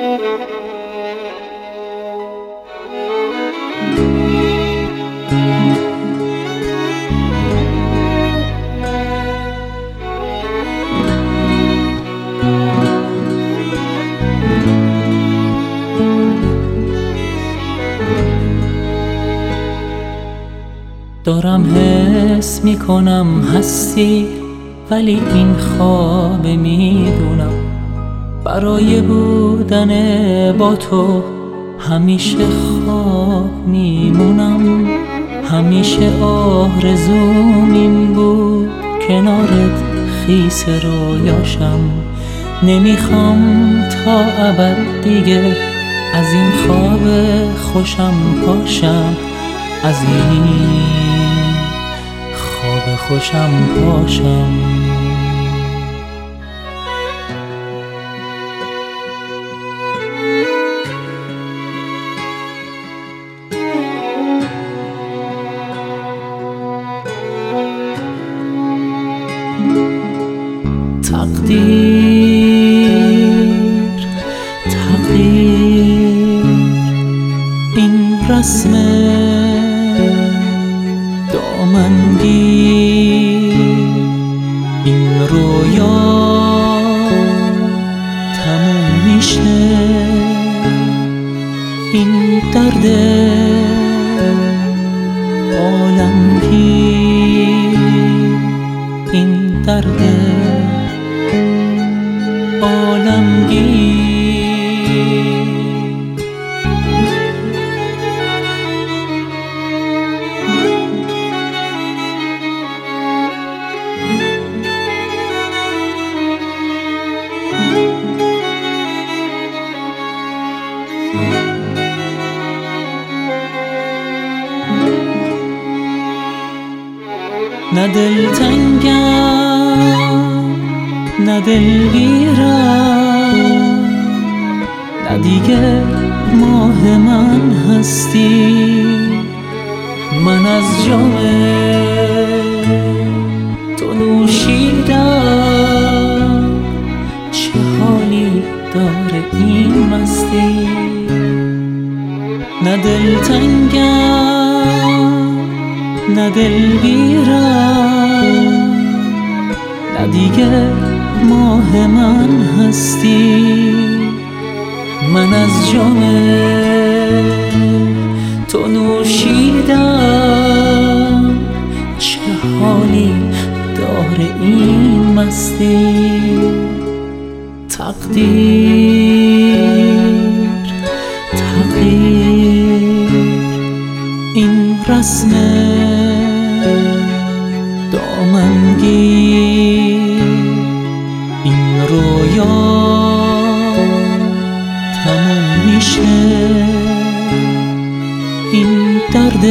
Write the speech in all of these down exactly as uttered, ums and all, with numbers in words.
دارم حس میکنم هستی، ولی این خواب میدونم برای بودن با تو همیشه خواب میمونم. همیشه آرزوم این بود کنارت خیس رویاشم. نمیخوام تا ابد دیگه از این خواب خوشم پاشم، از این خواب خوشم پاشم. تقدیر تقدیر این رسم دامنگیر، این رویا تموم میشه. این درد عالمگیر، این درد عالمگیر. نه دلتنگم نه دلگیرم، نه دیگه ماه من هستی. من از جام تو نوشیدم، چه حالی داره این مستی. نه دلتنگم نه دلگیرم، نه دیگه ماه من هستی. من از جام تو نوشیدم، چه حالی داره این مستی. تقدیر تقدیر این رسم دامنگیر، این رویا تموم میشه. این درد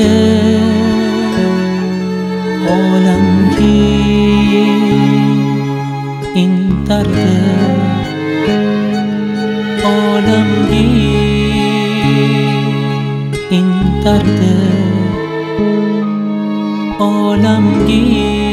عالمگیر، این درد عالمگیر، این درد عالمگیر.